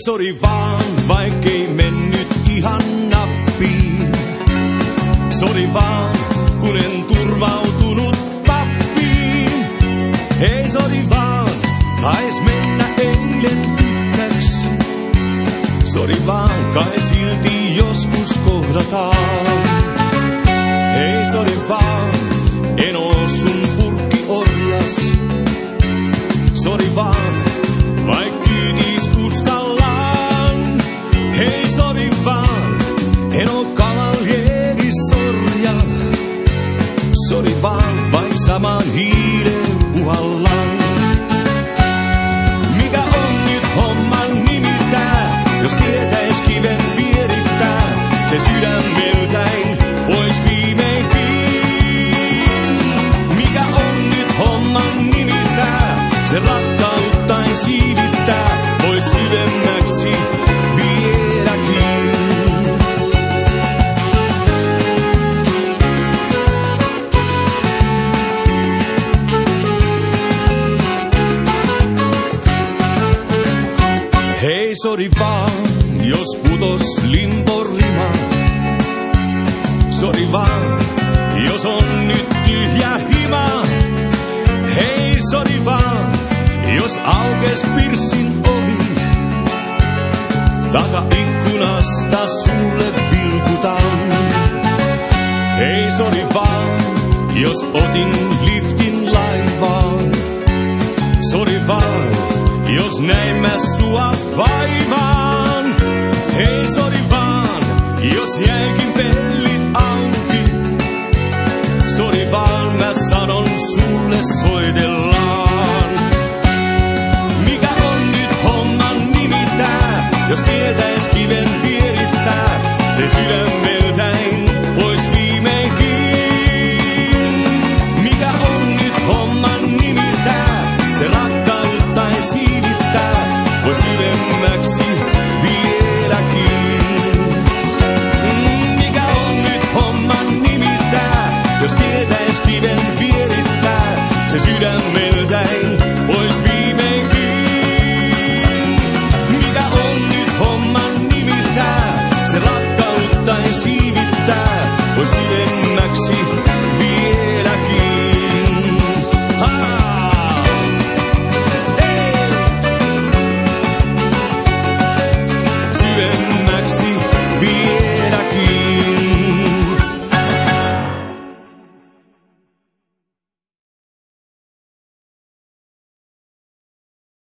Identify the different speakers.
Speaker 1: sori vaan, vaikkei mennyt ihan nappiin. Sori vaan, kun en turvautunut pappiin. Hei sori vaan, tais mennä eilen pitkäksi. Sori vaan, kai silti joskus kohdataan. Hei sori vaan, en oo sun purkkiorjas. Sori vaan, vaik kiitis uskallaan. Hei sori vaan, en oo kavaljeri sorja. Sori vaan, vaik saman hiilen puhallaan. Mikä on nyt homman nimi tää, jos tietäis kiven vierittää, se sydämeltäin pois viimeinkin. Mikä on nyt homman nimi tää, se rakkauttain siivittää, pois syvemmäksi vieläkin. Hei sori vaan, jos putos limporima. Sori vaan, jos on nyt tyhjä hima. Hei sori vaan, jos aukes pirssin ovi. Takaikkunasta sulle vilkutan. Hei sori vaan, jos otin liftin laivaan. Sori vaan, jos näin mä sua vaivaan. Hei sori vaan, jos jäikin pellit auki. Sori vaan, mä sanon sulle soitellaan. Mikä on nyt homman nimi tää, jos tietäis kiven vierittää, se sydän